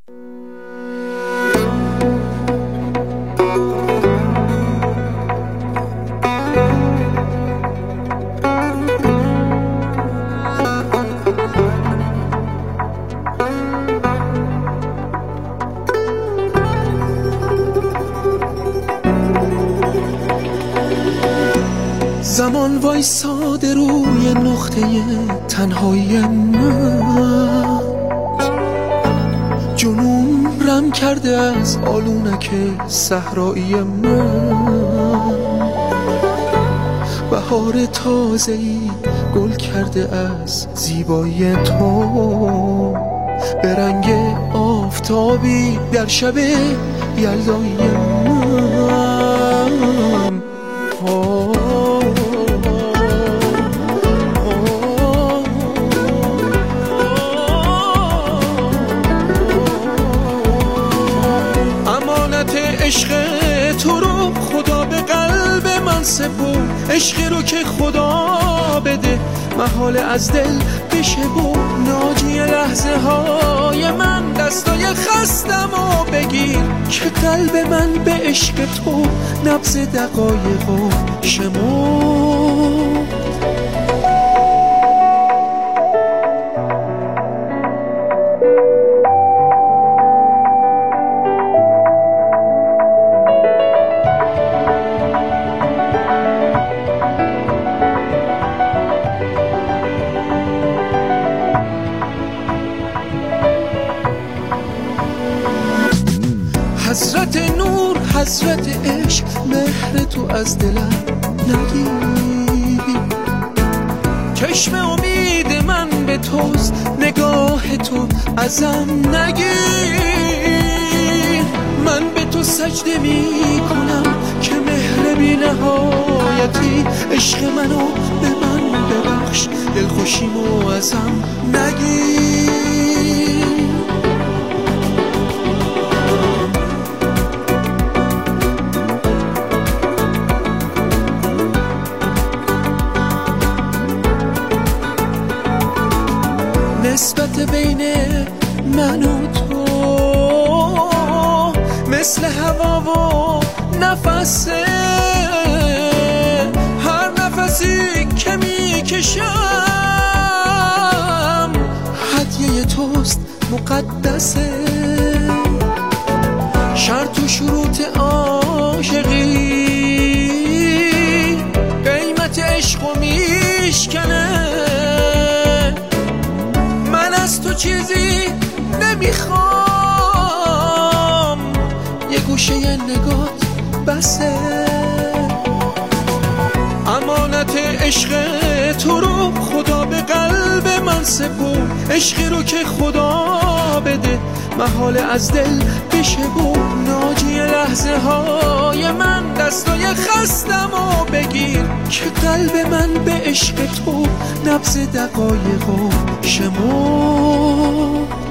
زمان وایساده روی نقطه تنهایی من، جنون رم کرده از آلونک صحرایی من. بهار تازه‌ای گل کرده از زیبایی تو، به رنگ آفتابی در شب یلدایی من. امانت عشق تو رو خدا به قلب من سپرد، عشقی رو که خدا بده محال از دل بشه و ناجی لحظه های من. دستای خستم و بگیر که قلب من به عشق تو نبض دقایق و شمرد. حضرت نور حضرت عشق، مهر تو از دلم نگیر. چشم امید من به توست، نگاه تو ازم نگیر. من به تو سجده می کنم که مهر بی نهایتی. عشق منو به من ببخش، دلخوشیمو ازم نگیر. نسبت بین من و تو مثل هوا و نفسه، هر نفسی که میکشم هدیه توست مقدسه. شرط و شروط عاشقی قیمت عشقو میشکنه. از تو چیزی نمیخوام، یه گوشه نگات بسه. امانت عشق تو رو خدا به قلب من سپرد، عشقی رو که خدا بده محال از دل بشه و ناجی لحظه های من. دستای خستم و بگیر که قلب من به عشق تو نبض دقایق و شمرد.